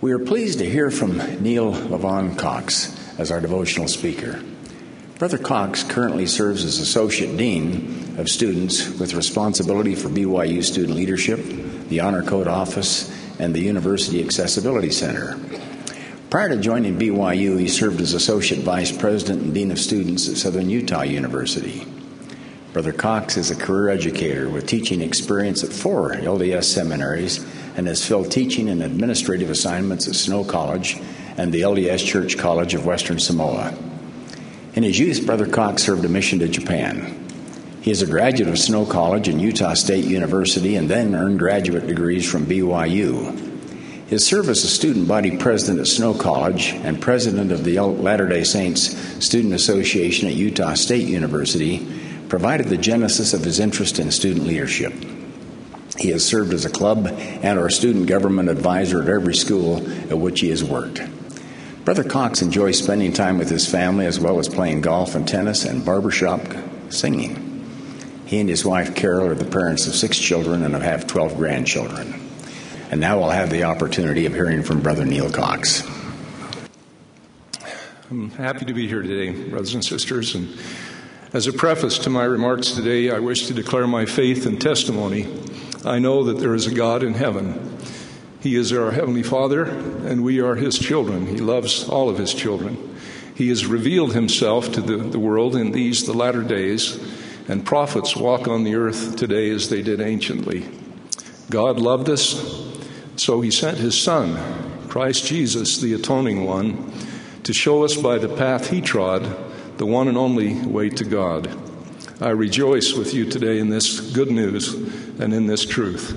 We are pleased to hear from Neil Levon Cox as our devotional speaker. Brother Cox currently serves as Associate Dean of Students with responsibility for BYU student leadership, the Honor Code Office, and the University Accessibility Center. Prior to joining BYU, he served as Associate Vice President and Dean of Students at Southern Utah University. Brother Cox is a career educator with teaching experience at 4 LDS seminaries and has filled teaching and administrative assignments at Snow College and the LDS Church College of Western Samoa. In his youth, Brother Cox served a mission to Japan. He is a graduate of Snow College and Utah State University and then earned graduate degrees from BYU. His service as student body president at Snow College and president of the Latter-day Saints Student Association at Utah State University provided the genesis of his interest in student leadership. He has served as a club and or student government advisor at every school at which he has worked. Brother Cox enjoys spending time with his family as well as playing golf and tennis and barbershop singing. He and his wife Carol are the parents of 6 children and have 12 grandchildren. And now we'll have the opportunity of hearing from Brother Neil Cox. I'm happy to be here today, brothers and sisters. And as a preface to my remarks today, I wish to declare my faith and testimony. I know that there is a God in heaven. He is our Heavenly Father, and we are His children. He loves all of His children. He has revealed Himself to the world in these, the latter days, and prophets walk on the earth today as they did anciently. God loved us, so He sent His Son, Christ Jesus, the atoning one, to show us by the path He trod the one and only way to God. I rejoice with you today in this good news and in this truth.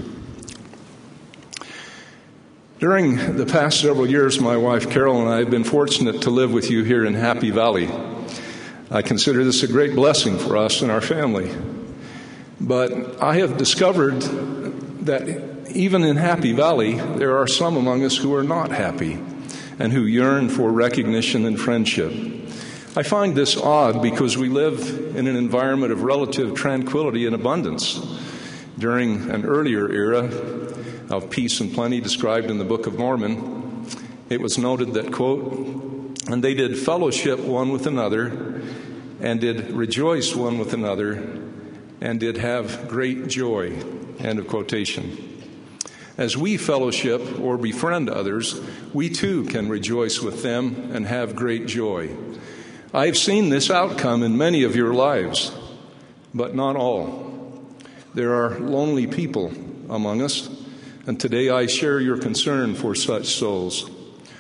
During the past several years, my wife Carol and I have been fortunate to live with you here in Happy Valley. I consider this a great blessing for us and our family. But I have discovered that even in Happy Valley, there are some among us who are not happy and who yearn for recognition and friendship. I find this odd because we live in an environment of relative tranquility and abundance. During an earlier era of peace and plenty described in the Book of Mormon, it was noted that, quote, "And they did fellowship one with another, and did rejoice one with another, and did have great joy," end of quotation. As we fellowship or befriend others, we too can rejoice with them and have great joy. I've seen this outcome in many of your lives, but not all. There are lonely people among us, and today I share your concern for such souls.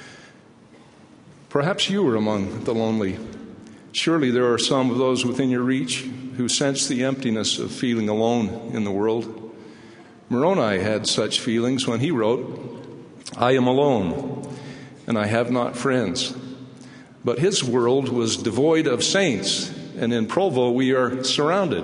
Perhaps you are among the lonely. Surely there are some of those within your reach who sense the emptiness of feeling alone in the world. Moroni had such feelings when he wrote, "I am alone, and I have not friends." But his world was devoid of saints, and in Provo we are surrounded.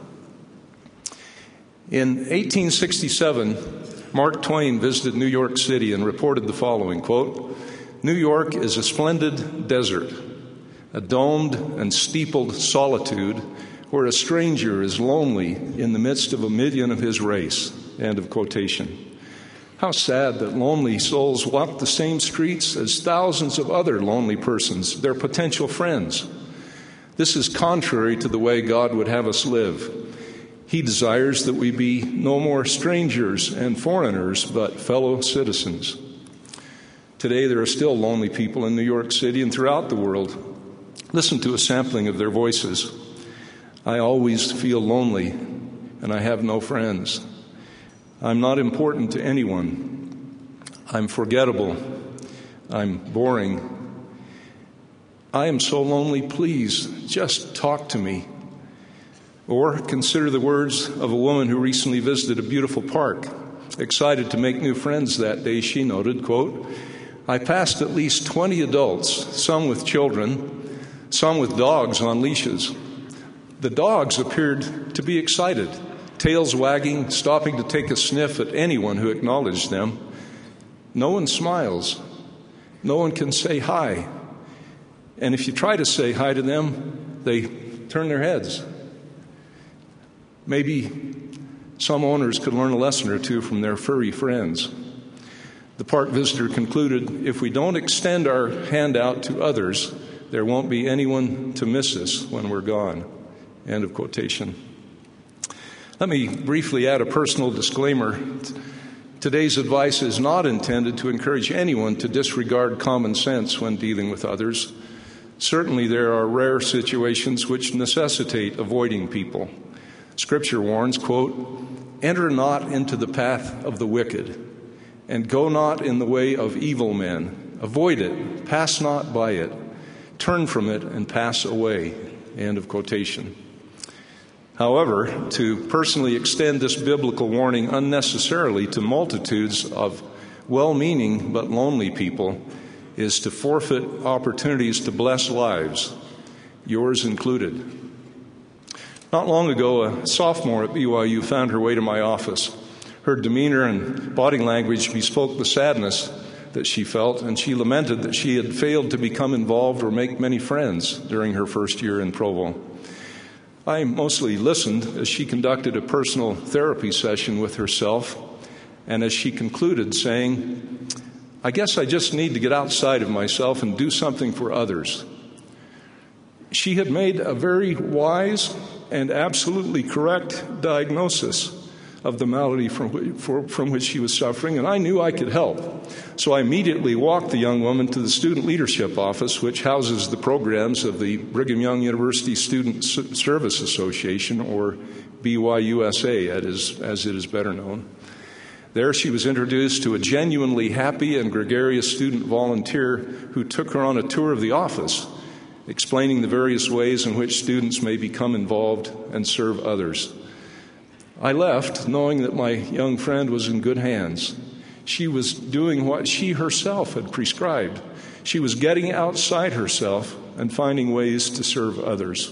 In 1867, Mark Twain visited New York City and reported the following, quote, "New York is a splendid desert, a domed and steepled solitude where a stranger is lonely in the midst of 1,000,000 of his race," end of quotation. How sad that lonely souls walk the same streets as thousands of other lonely persons, their potential friends. This is contrary to the way God would have us live. He desires that we be no more strangers and foreigners, but fellow citizens. Today, there are still lonely people in New York City and throughout the world. Listen to a sampling of their voices. "I always feel lonely, and I have no friends. I'm not important to anyone. I'm forgettable. I'm boring. I am so lonely, please, just talk to me." Or consider the words of a woman who recently visited a beautiful park. Excited to make new friends that day, she noted, quote, "I passed at least 20 adults, some with children, some with dogs on leashes. The dogs appeared to be excited, tails wagging, stopping to take a sniff at anyone who acknowledged them. No one smiles. No one can say hi. And if you try to say hi to them, they turn their heads." Maybe some owners could learn a lesson or two from their furry friends. The park visitor concluded, if we don't extend our hand out to others, there won't be anyone to miss us when we're gone. End of quotation. Let me briefly add a personal disclaimer. Today's advice is not intended to encourage anyone to disregard common sense when dealing with others. Certainly there are rare situations which necessitate avoiding people. Scripture warns, quote, enter not into the path of the wicked, and go not in the way of evil men. Avoid it, pass not by it, turn from it, and pass away. End of quotation. However, to personally extend this biblical warning unnecessarily to multitudes of well-meaning but lonely people is to forfeit opportunities to bless lives, yours included. Not long ago, a sophomore at BYU found her way to my office. Her demeanor and body language bespoke the sadness that she felt, and she lamented that she had failed to become involved or make many friends during her first year in Provo. I mostly listened as she conducted a personal therapy session with herself, and as she concluded saying, I guess I just need to get outside of myself and do something for others. She had made a very wise and absolutely correct diagnosis of the malady from which she was suffering, and I knew I could help. So I immediately walked the young woman to the Student Leadership Office, which houses the programs of the Brigham Young University Student Service Association, or BYUSA, as it is better known. There she was introduced to a genuinely happy and gregarious student volunteer who took her on a tour of the office, explaining the various ways in which students may become involved and serve others. I left knowing that my young friend was in good hands. She was doing what she herself had prescribed. She was getting outside herself and finding ways to serve others.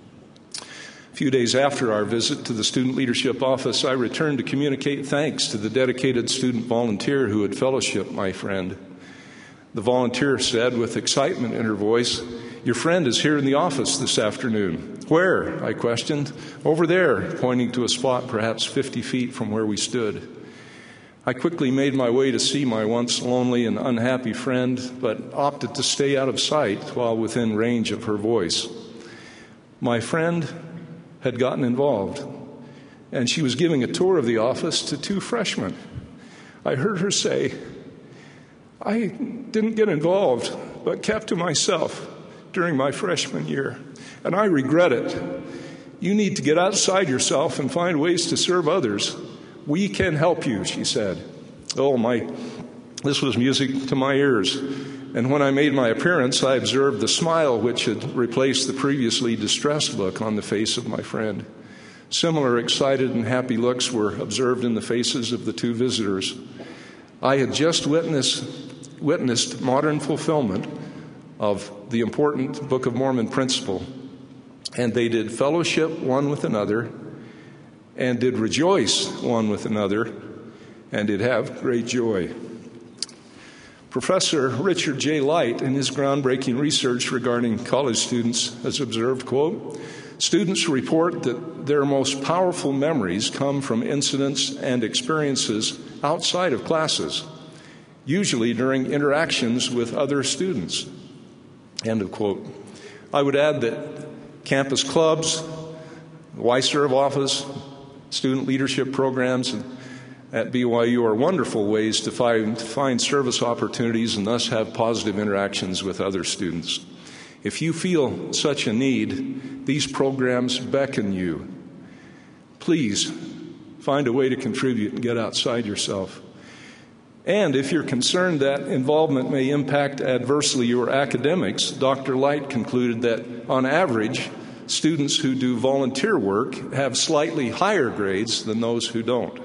A few days after our visit to the Student Leadership Office, I returned to communicate thanks to the dedicated student volunteer who had fellowshipped my friend. The volunteer said with excitement in her voice, your friend is here in the office this afternoon. Where? I questioned. Over there, pointing to a spot perhaps 50 feet from where we stood. I quickly made my way to see my once lonely and unhappy friend, but opted to stay out of sight while within range of her voice. My friend had gotten involved, and she was giving a tour of the office to 2 freshmen. I heard her say, I didn't get involved, but kept to myself during my freshman year, and I regret it. You need to get outside yourself and find ways to serve others. We can help you, she said. This was music to my ears. And when I made my appearance, I observed the smile which had replaced the previously distressed look on the face of my friend. Similar excited and happy looks were observed in the faces of the 2 visitors. I had just witnessed modern fulfillment of the important Book of Mormon principle, and they did fellowship one with another, and did rejoice one with another, and did have great joy. Professor Richard J. Light, in his groundbreaking research regarding college students, has observed, quote, students report that their most powerful memories come from incidents and experiences outside of classes, usually during interactions with other students. End of quote. I would add that campus clubs, the Y-Serve office, student leadership programs at BYU are wonderful ways to find service opportunities and thus have positive interactions with other students. If you feel such a need, these programs beckon you. Please find a way to contribute and get outside yourself. And if you're concerned that involvement may impact adversely your academics, Dr. Light concluded that, on average, students who do volunteer work have slightly higher grades than those who don't.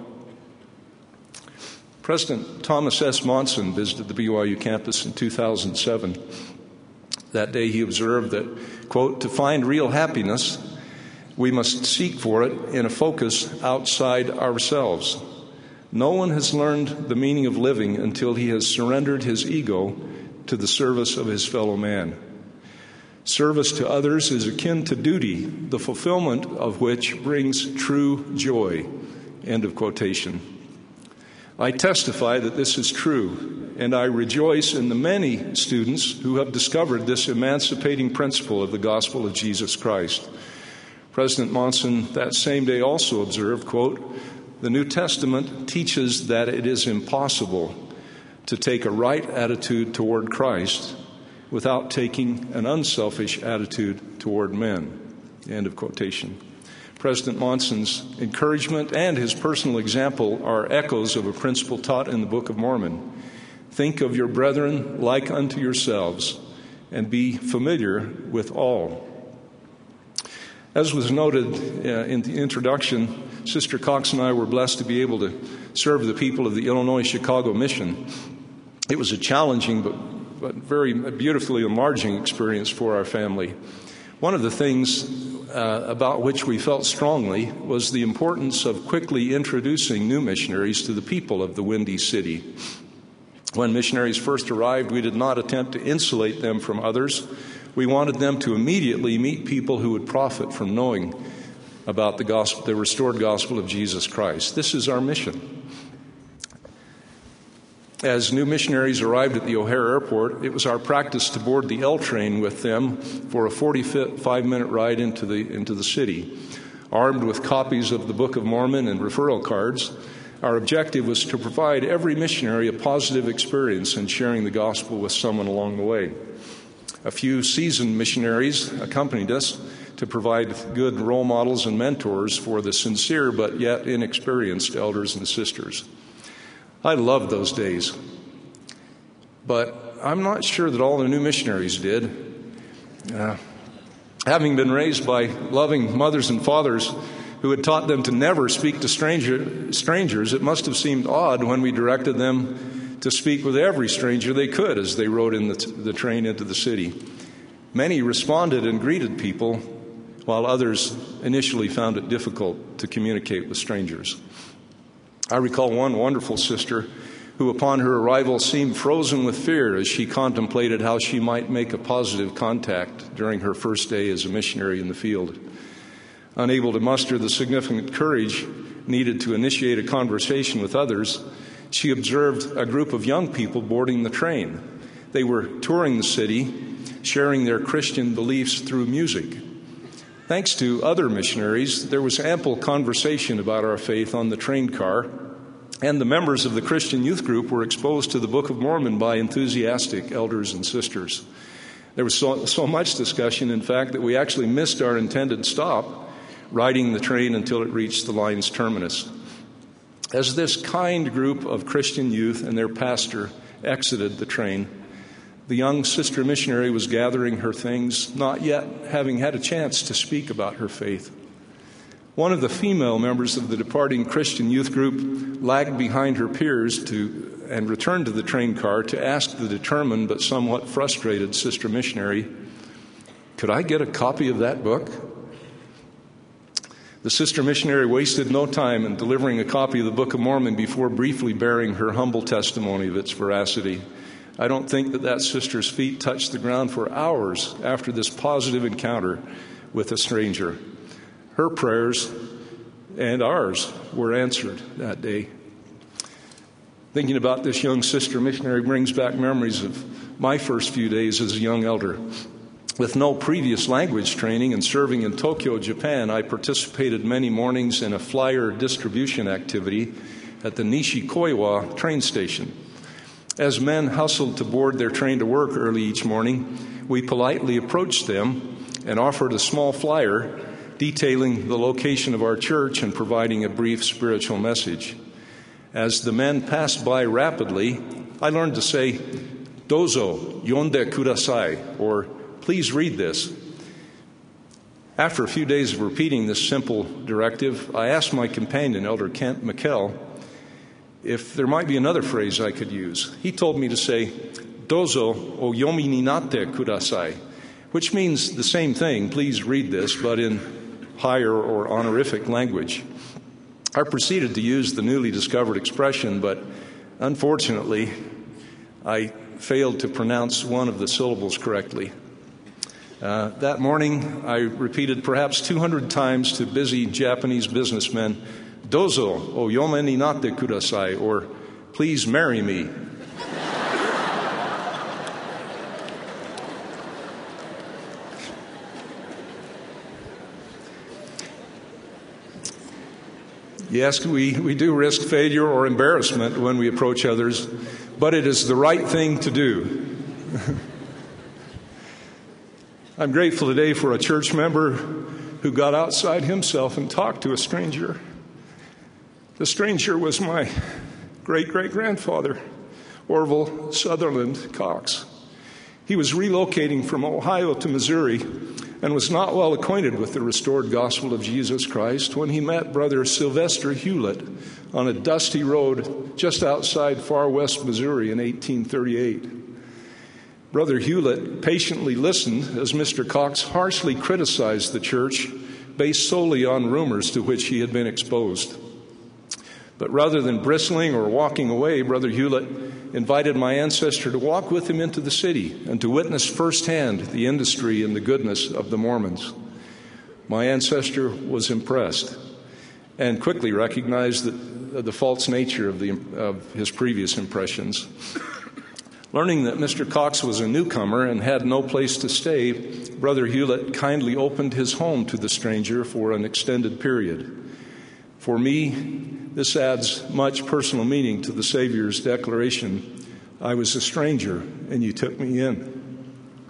President Thomas S. Monson visited the BYU campus in 2007. That day he observed that, quote, to find real happiness, we must seek for it in a focus outside ourselves. No one has learned the meaning of living until he has surrendered his ego to the service of his fellow man. Service to others is akin to duty, the fulfillment of which brings true joy. End of quotation. I testify that this is true, and I rejoice in the many students who have discovered this emancipating principle of the gospel of Jesus Christ. President Monson that same day also observed, quote, "The New Testament teaches that it is impossible to take a right attitude toward Christ without taking an unselfish attitude toward men." End of quotation. President Monson's encouragement and his personal example are echoes of a principle taught in the Book of Mormon. Think of your brethren like unto yourselves, and be familiar with all. As was noted in the introduction, Sister Cox and I were blessed to be able to serve the people of the Illinois Chicago Mission. It was a challenging but very beautifully enlarging experience for our family. One of the things about which we felt strongly was the importance of quickly introducing new missionaries to the people of the Windy City. When missionaries first arrived, we did not attempt to insulate them from others. We wanted them to immediately meet people who would profit from knowing about the gospel, the restored gospel of Jesus Christ. This is our mission. As new missionaries arrived at the O'Hare Airport, it was our practice to board the L train with them for a 45-minute ride into the city. Armed with copies of the Book of Mormon and referral cards, our objective was to provide every missionary a positive experience in sharing the gospel with someone along the way. A few seasoned missionaries accompanied us to provide good role models and mentors for the sincere but yet inexperienced elders and sisters. I loved those days, but I'm not sure that all the new missionaries did. Having been raised by loving mothers and fathers who had taught them to never speak to strangers, it must have seemed odd when we directed them to speak with every stranger they could as they rode in the train into the city. Many responded and greeted people, while others initially found it difficult to communicate with strangers. I recall one wonderful sister who, upon her arrival, seemed frozen with fear as she contemplated how she might make a positive contact during her first day as a missionary in the field. Unable to muster the significant courage needed to initiate a conversation with others, she observed a group of young people boarding the train. They were touring the city, sharing their Christian beliefs through music. Thanks to other missionaries, there was ample conversation about our faith on the train car, and the members of the Christian youth group were exposed to the Book of Mormon by enthusiastic elders and sisters. There was so much discussion, in fact, that we actually missed our intended stop, riding the train until it reached the line's terminus. As this kind group of Christian youth and their pastor exited the train, the young sister missionary was gathering her things, not yet having had a chance to speak about her faith. One of the female members of the departing Christian youth group lagged behind her peers and returned to the train car to ask the determined but somewhat frustrated sister missionary, "Could I get a copy of that book?" The sister missionary wasted no time in delivering a copy of the Book of Mormon before briefly bearing her humble testimony of its veracity. I don't think that sister's feet touched the ground for hours after this positive encounter with a stranger. Her prayers and ours were answered that day. Thinking about this young sister missionary brings back memories of my first few days as a young elder. With no previous language training and serving in Tokyo, Japan, I participated many mornings in a flyer distribution activity at the Nishikoiwa train station. As men hustled to board their train to work early each morning, we politely approached them and offered a small flyer detailing the location of our church and providing a brief spiritual message. As the men passed by rapidly, I learned to say, "Dozo yonde kudasai," or "Please read this." After a few days of repeating this simple directive, I asked my companion, Elder Kent McKell, if there might be another phrase I could use. He told me to say, "Dozo o yomi ni natte kudasai," which means the same thing, "Please read this," but in higher or honorific language. I proceeded to use the newly discovered expression, but unfortunately, I failed to pronounce one of the syllables correctly. That morning, I repeated perhaps 200 times to busy Japanese businessmen, "Dozo o yome ni natte kudasai," or please marry me. Yes, we do risk failure or embarrassment when we approach others, but it is the right thing to do. I'm grateful today for a church member who got outside himself and talked to a stranger. The stranger was my great-great-grandfather, Orville Sutherland Cox. He was relocating from Ohio to Missouri and was not well acquainted with the restored gospel of Jesus Christ when he met Brother Sylvester Hewlett on a dusty road just outside far west Missouri in 1838. Brother Hewlett patiently listened as Mr. Cox harshly criticized the church based solely on rumors to which he had been exposed. But rather than bristling or walking away, Brother Hewlett invited my ancestor to walk with him into the city and to witness firsthand the industry and the goodness of the Mormons. My ancestor was impressed and quickly recognized the false nature of his previous impressions. Learning that Mr. Cox was a newcomer and had no place to stay, Brother Hewlett kindly opened his home to the stranger for an extended period. For me, this adds much personal meaning to the Savior's declaration, "I was a stranger, and you took me in."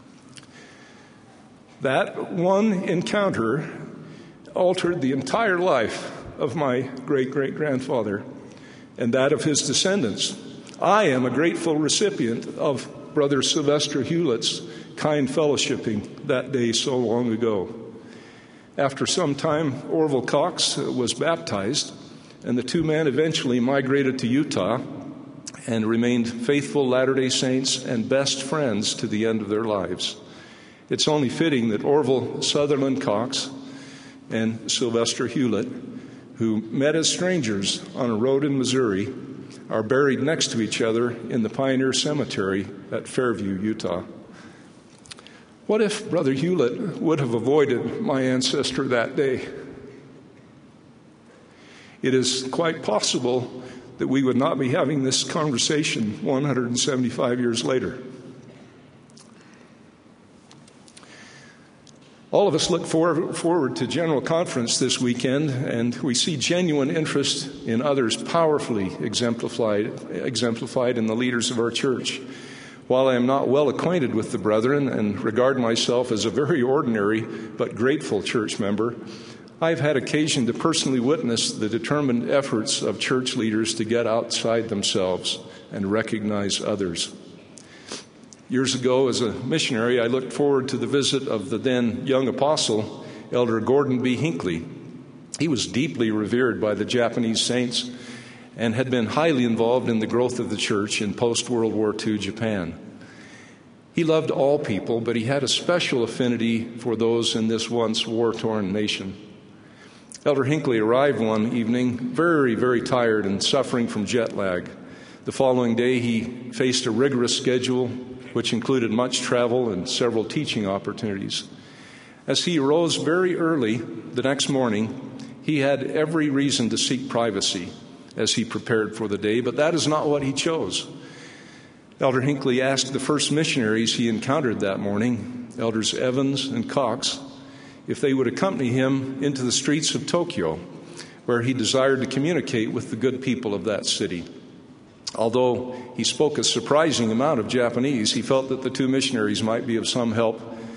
That one encounter altered the entire life of my great-great-grandfather and that of his descendants. I am a grateful recipient of Brother Sylvester Hewlett's kind fellowshipping that day so long ago. After some time, Orville Cox was baptized, and the two men eventually migrated to Utah and remained faithful Latter-day Saints and best friends to the end of their lives. It's only fitting that Orville Sutherland Cox and Sylvester Hewlett, who met as strangers on a road in Missouri, are buried next to each other in the Pioneer Cemetery at Fairview, Utah. What if Brother Hewlett would have avoided my ancestor that day? It is quite possible that we would not be having this conversation 175 years later. All of us look forward to General Conference this weekend, and we see genuine interest in others powerfully exemplified in the leaders of our church. While I am not well acquainted with the brethren and regard myself as a very ordinary but grateful church member, I've had occasion to personally witness the determined efforts of church leaders to get outside themselves and recognize others. Years ago, as a missionary, I looked forward to the visit of the then young apostle, Elder Gordon B. Hinckley. He was deeply revered by the Japanese saints and had been highly involved in the growth of the church in post-World War II Japan. He loved all people, but he had a special affinity for those in this once war-torn nation. Elder Hinckley arrived one evening very, very tired and suffering from jet lag. The following day, he faced a rigorous schedule, which included much travel and several teaching opportunities. As he arose very early the next morning, he had every reason to seek privacy as he prepared for the day, but that is not what he chose. Elder Hinckley asked the first missionaries he encountered that morning, Elders Evans and Cox, if they would accompany him into the streets of Tokyo, where he desired to communicate with the good people of that city. Although he spoke a surprising amount of Japanese, he felt that the two missionaries might be of some help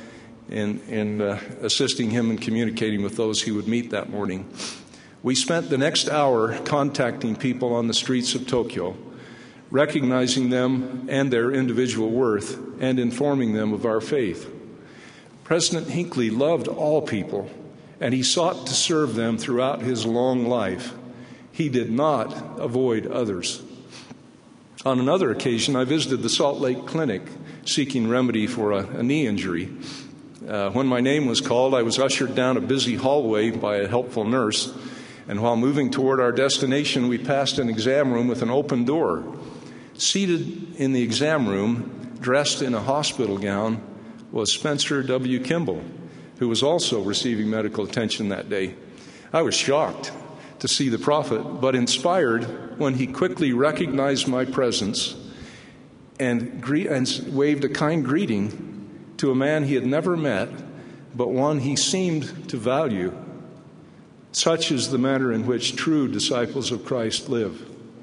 in assisting him in communicating with those he would meet that morning. We spent the next hour contacting people on the streets of Tokyo, recognizing them and their individual worth, and informing them of our faith. President Hinckley loved all people, and he sought to serve them throughout his long life. He did not avoid others. On another occasion, I visited the Salt Lake Clinic seeking remedy for a knee injury. When my name was called, I was ushered down a busy hallway by a helpful nurse, and while moving toward our destination, we passed an exam room with an open door. Seated in the exam room, dressed in a hospital gown, was Spencer W. Kimball, who was also receiving medical attention that day. I was shocked to see the prophet, but inspired when he quickly recognized my presence and waved a kind greeting to a man he had never met, but one he seemed to value. Such is the manner in which true disciples of Christ live.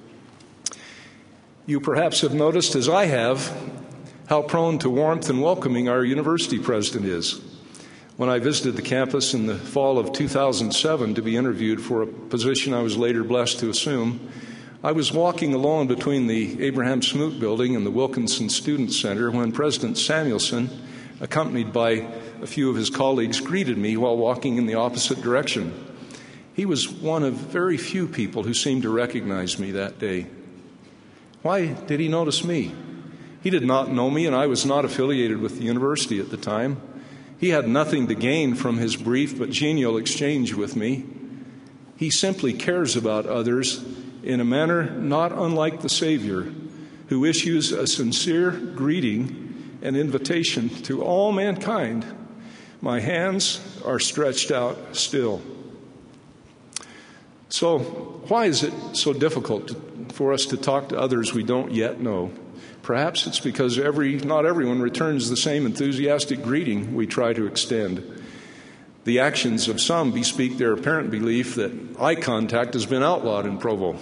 You perhaps have noticed, as I have, how prone to warmth and welcoming our university president is. When I visited the campus in the fall of 2007 to be interviewed for a position I was later blessed to assume, I was walking alone between the Abraham Smoot Building and the Wilkinson Student Center when President Samuelson, accompanied by a few of his colleagues, greeted me while walking in the opposite direction. He was one of very few people who seemed to recognize me that day. Why did he notice me? He did not know me, and I was not affiliated with the university at the time. He had nothing to gain from his brief but genial exchange with me. He simply cares about others in a manner not unlike the Savior, who issues a sincere greeting and invitation to all mankind. My hands are stretched out still. So, why is it so difficult for us to talk to others we don't yet know? Perhaps it's because not everyone returns the same enthusiastic greeting we try to extend. The actions of some bespeak their apparent belief that eye contact has been outlawed in Provo.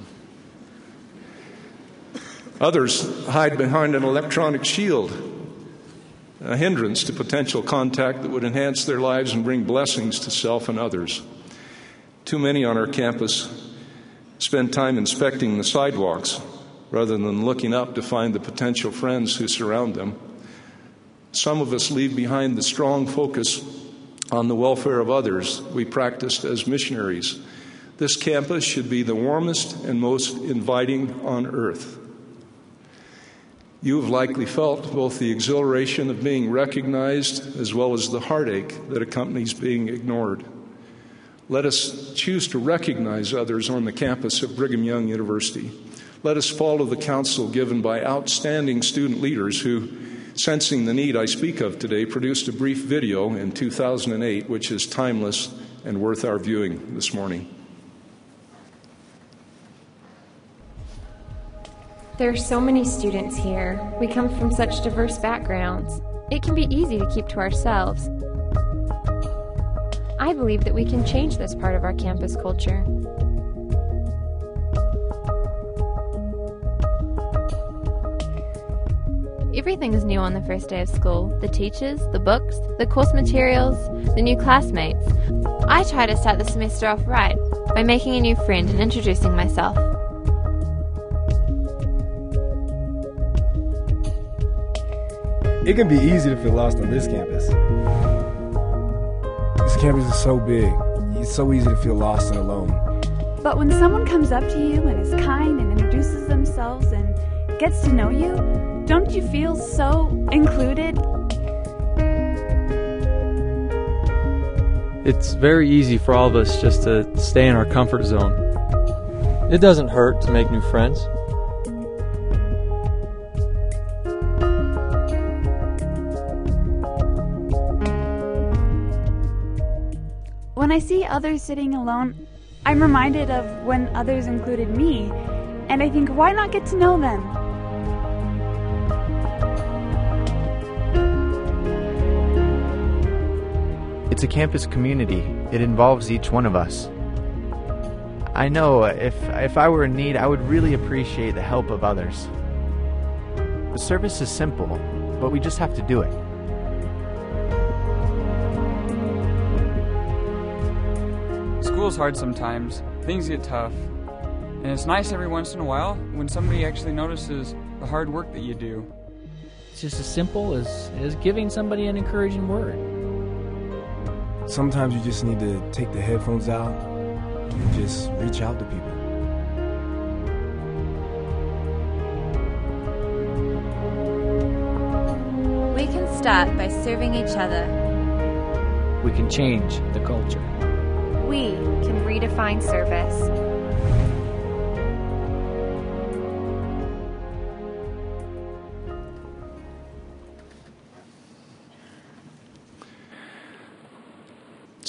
Others hide behind an electronic shield, a hindrance to potential contact that would enhance their lives and bring blessings to self and others. Too many on our campus spend time inspecting the sidewalks rather than looking up to find the potential friends who surround them. Some of us leave behind the strong focus on the welfare of others we practiced as missionaries. This campus should be the warmest and most inviting on earth. You have likely felt both the exhilaration of being recognized as well as the heartache that accompanies being ignored. Let us choose to recognize others on the campus of Brigham Young University. Let us follow the counsel given by outstanding student leaders who, sensing the need I speak of today, produced a brief video in 2008, which is timeless and worth our viewing this morning. There are so many students here. We come from such diverse backgrounds. It can be easy to keep to ourselves. I believe that we can change this part of our campus culture. Everything is new on the first day of school. The teachers, the books, the course materials, the new classmates. I try to start the semester off right by making a new friend and introducing myself. It can be easy to feel lost on this campus. This campus is so big. It's so easy to feel lost and alone. But when someone comes up to you and is kind and introduces themselves and gets to know you, don't you feel so included? It's very easy for all of us just to stay in our comfort zone. It doesn't hurt to make new friends. When I see others sitting alone, I'm reminded of when others included me, and I think, why not get to know them? It's a campus community. It involves each one of us. I know if I were in need, I would really appreciate the help of others. The service is simple, but we just have to do it. School's hard sometimes, things get tough, and it's nice every once in a while when somebody actually notices the hard work that you do. It's just as simple as giving somebody an encouraging word. Sometimes you just need to take the headphones out and just reach out to people. We can start by serving each other. We can change the culture. We can redefine service.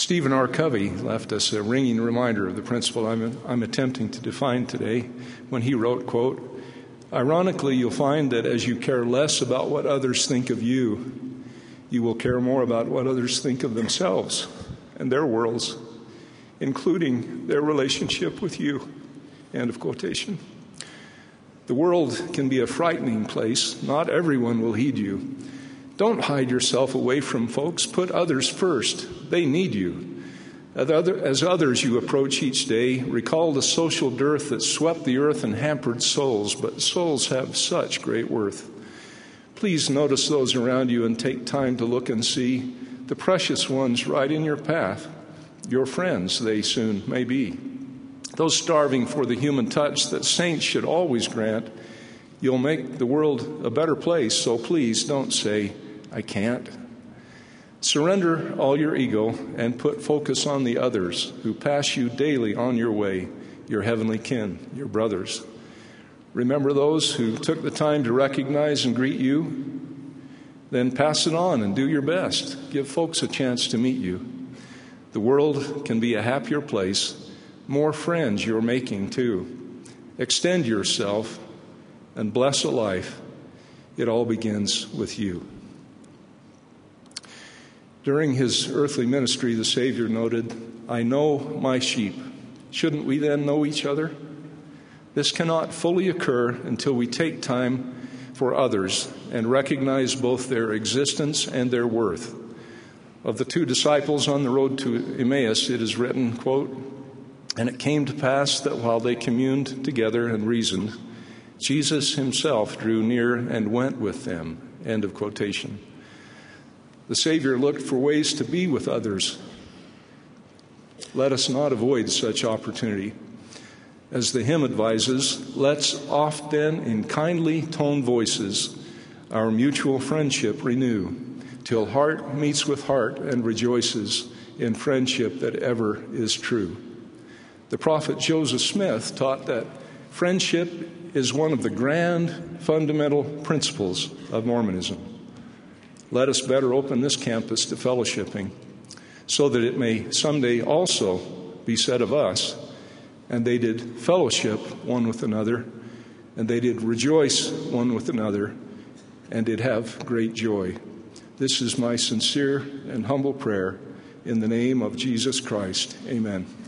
Stephen R. Covey left us a ringing reminder of the principle I'm attempting to define today when he wrote, quote, "Ironically, you'll find that as you care less about what others think of you, you will care more about what others think of themselves and their worlds, including their relationship with you." End of quotation. The world can be a frightening place. Not everyone will heed you. Don't hide yourself away from folks. Put others first. They need you. As others you approach each day, recall the social dearth that swept the earth and hampered souls, but souls have such great worth. Please notice those around you and take time to look and see the precious ones right in your path. Your friends, they soon may be. Those starving for the human touch that saints should always grant. You'll make the world a better place, so please don't say, "I can't." Surrender all your ego and put focus on the others who pass you daily on your way, your heavenly kin, your brothers. Remember those who took the time to recognize and greet you. Then pass it on and do your best. Give folks a chance to meet you. The world can be a happier place. More friends you're making, too. Extend yourself and bless a life. It all begins with you. During his earthly ministry, the Savior noted, "I know my sheep." Shouldn't we then know each other? This cannot fully occur until we take time for others and recognize both their existence and their worth. Of the two disciples on the road to Emmaus, it is written, quote, "And it came to pass that while they communed together and reasoned, Jesus himself drew near and went with them." End of quotation. The Savior looked for ways to be with others. Let us not avoid such opportunity. As the hymn advises, let's oft then in kindly toned voices our mutual friendship renew, till heart meets with heart and rejoices in friendship that ever is true. The prophet Joseph Smith taught that friendship is one of the grand fundamental principles of Mormonism. Let us better open this campus to fellowshipping so that it may someday also be said of us, "And they did fellowship one with another, and they did rejoice one with another, and did have great joy." This is my sincere and humble prayer in the name of Jesus Christ. Amen.